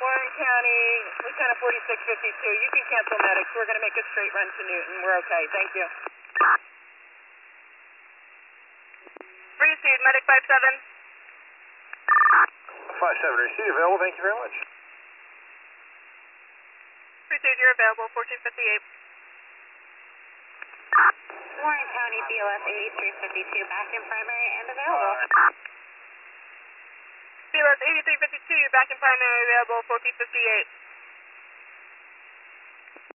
Warren County, Lieutenant 4652. You can cancel medics. We're going to make a straight run to Newton. We're okay. Thank you. Received, medic 57. 57, received, available, thank you very much. Received, you're available, 1458. Warren County, BLS 8352, back in primary and available. BLS 8352, you're back in primary, available, 1458.